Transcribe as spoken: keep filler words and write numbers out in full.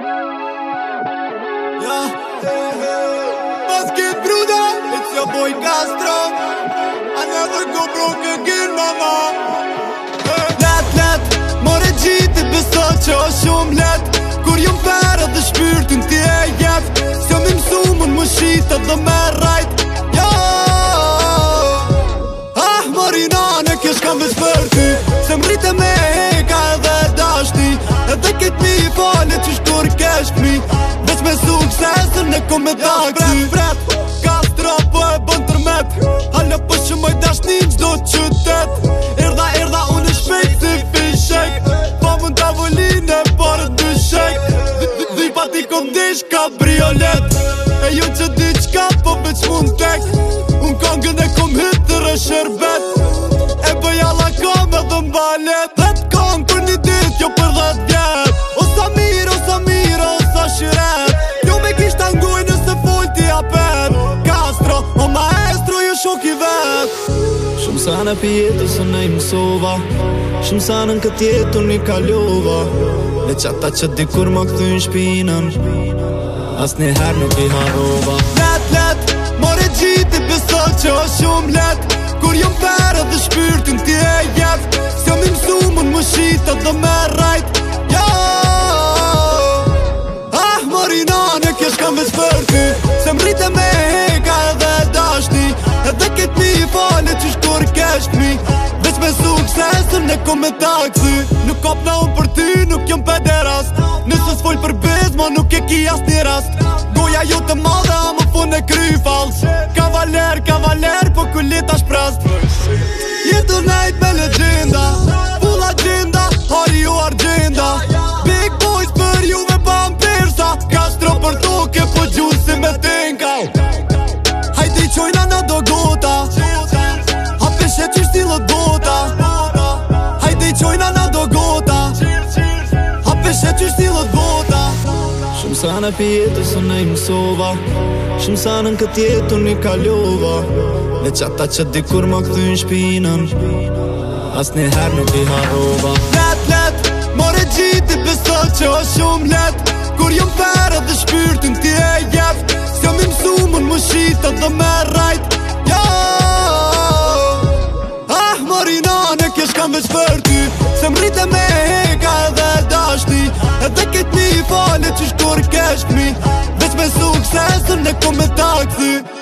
Ja, was geht, Bruder? It's your boy Castro. I never go broke again, mama. Let, let, more gjitë i beso që o shumë let. Kur jom pere dhe shpyrtin ti e jep. S'jo mi mësu më në më shita dhe me rajt. Ja, ah, Marinane, kjesh kam veç për ty. Se mrite me heka edhe dashti. Edhe këtë mi i fale që shkur kesh këmi. Veç me suksesën e kom me taksi. Bret, bret, Castro po e bën tërmet. Hala po shumoj dashni në gjdo qytet. Erdha, erdha, unë e shpejt si fishek. Po mund t'avolinë e parë dy shek. Dhi pa ti kom dish kabriolet. E ju që di qka po veç mund tek. Unë kongën e kom hitër e shërbet. E bëj alla kom edhe m'balet. Dhet kong për një dit, jo për dhet vjet. O sa mirë, o sa mirë, o sa shiret. Jo me kisht angoj nëse full t'i apet. Castro, o maestro, jo shok i vet. Shumë sana pi jetës unë i mësova. Shumë sana në këtë jetë unë i kalova. Dhe qata që dikur më këthyn shpinën, as një herë nuk i harova. Let, let, more gjitë i beso që o shumë let. Kur jom pere dhe shpyrtin ti e jep. S'jo mi mësu më në më shita dhe me rajt. Ja, ah, Marinane, kjesh kam veç për ty. Se mrite me heka edhe dashti. Edhe këtë mi i fale që shkur kesh këmi. Veç me suksesën e kom me taksi. Nuk kap na unë për ty, nuk jom pederast. Nëse s'fol për bez, ma nuk e ki as një rast. Goja jo të madhe, a më fun e kry fals. Kavaler, kavaler, po kulita shprast. Jetu najt me legenda, full agenda, hari ju argenda. Big boys për juve bam pirsa. Castro për toke, po gjusi me tinka. Hajde i qojna na do gota. Hapishe që shtilët bota. Hajde i qojna na do gota. Hapishe që shtilët bota. Shumë sana pi jetës unë i mësova. Shumë sana në këtë jetë unë i kalova. Dhe qata që dikur më këthyn shpinën, as një herë nuk i harova. Let, let, more gjitë i beso që o shumë let. Kur jom pere dhe shpyrtin ti e jep. S'jo mi mësu më në më shita dhe me rajt. Ja, ah, Marinane, kjesh kam veç për ty. Se mrite me heka edhe dashti. Edhe këtë mi i fale që shkur kesh këmi. Veç me suksesën e kom me taksi.